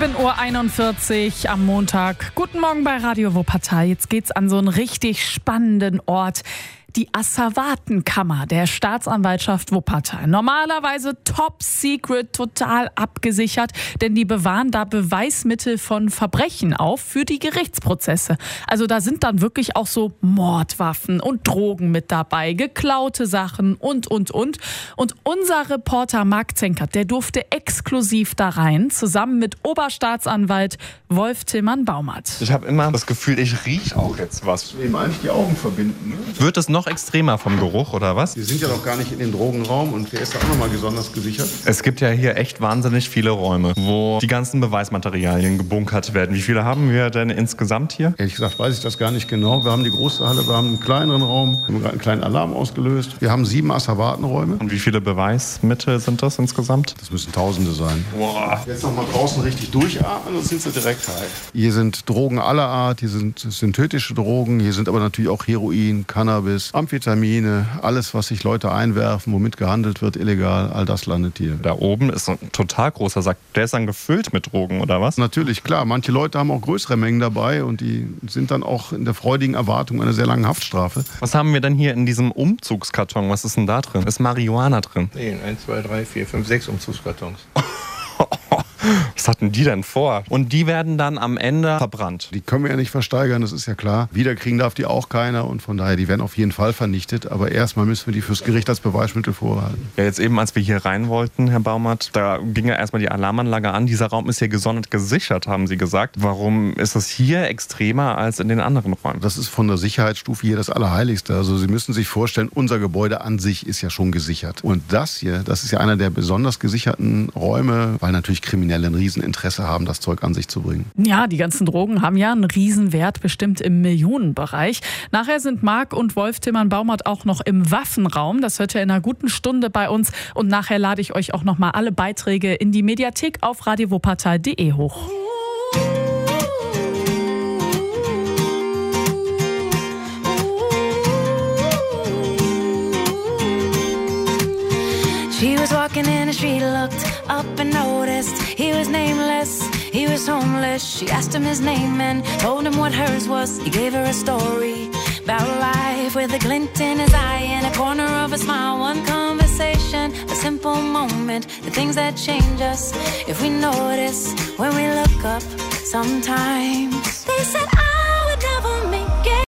7:41 Uhr am Montag. Guten Morgen bei Radio Wuppertal. Jetzt geht's an so einen richtig spannenden Ort. Die Asservatenkammer der Staatsanwaltschaft Wuppertal. Normalerweise top secret, total abgesichert, denn die bewahren da Beweismittel von Verbrechen auf für die Gerichtsprozesse. Also da sind dann wirklich auch so Mordwaffen und Drogen mit dabei, geklaute Sachen und. Und unser Reporter Marc Zenkert, der durfte exklusiv da rein, zusammen mit Oberstaatsanwalt Wolf Tillmann-Baumert. Ich habe immer das Gefühl, ich rieche auch jetzt was. Eben eigentlich die Augen verbinden. Ne? Wird es noch extremer vom Geruch, oder was? Wir sind ja noch gar nicht in den Drogenraum und der ist da auch nochmal besonders gesichert. Es gibt ja hier echt wahnsinnig viele Räume, wo die ganzen Beweismaterialien gebunkert werden. Wie viele haben wir denn insgesamt hier? Ehrlich gesagt weiß ich das gar nicht genau. Wir haben die große Halle, wir haben einen kleineren Raum, wir haben gerade einen kleinen Alarm ausgelöst. Wir haben 7 Asservatenräume. Und wie viele Beweismittel sind das insgesamt? Das müssen Tausende sein. Boah. Jetzt noch mal draußen richtig durchatmen und sind sie direkt heil. Hier sind Drogen aller Art, hier sind synthetische Drogen, hier sind aber natürlich auch Heroin, Cannabis, Amphetamine, alles, was sich Leute einwerfen, womit gehandelt wird, illegal, all das landet hier. Da oben ist so ein total großer Sack. Der ist dann gefüllt mit Drogen, oder was? Natürlich, klar. Manche Leute haben auch größere Mengen dabei und die sind dann auch in der freudigen Erwartung einer sehr langen Haftstrafe. Was haben wir denn hier in diesem Umzugskarton? Was ist denn da drin? Ist Marihuana drin? 1, 2, 3, 4, 5, 6 Umzugskartons. Was hatten die denn vor? Und die werden dann am Ende verbrannt. Die können wir ja nicht versteigern, das ist ja klar. Wiederkriegen darf die auch keiner und von daher, die werden auf jeden Fall vernichtet. Aber erstmal müssen wir die fürs Gericht als Beweismittel vorhalten. Ja, jetzt eben, als wir hier rein wollten, Herr Baumert, da ging ja erstmal die Alarmanlage an. Dieser Raum ist hier gesondert gesichert, haben Sie gesagt. Warum ist das hier extremer als in den anderen Räumen? Das ist von der Sicherheitsstufe hier das Allerheiligste. Also Sie müssen sich vorstellen, unser Gebäude an sich ist ja schon gesichert. Und das hier, das ist ja einer der besonders gesicherten Räume, weil natürlich Kriminelle ein Rieseninteresse haben, das Zeug an sich zu bringen. Ja, die ganzen Drogen haben ja einen Riesenwert, bestimmt im Millionenbereich. Nachher sind Marc und Wolf Tillmann-Baumert auch noch im Waffenraum. Das hört ihr in einer guten Stunde bei uns. Und nachher lade ich euch auch noch mal alle Beiträge in die Mediathek auf radiowuppertal.de hoch. She was walking in the street, looked up and noticed he was nameless, he was homeless. She asked him his name and told him what hers was. He gave her a story about life with a glint in his eye and a corner of a smile. One conversation, a simple moment, the things that change us if we notice when we look up sometimes. They said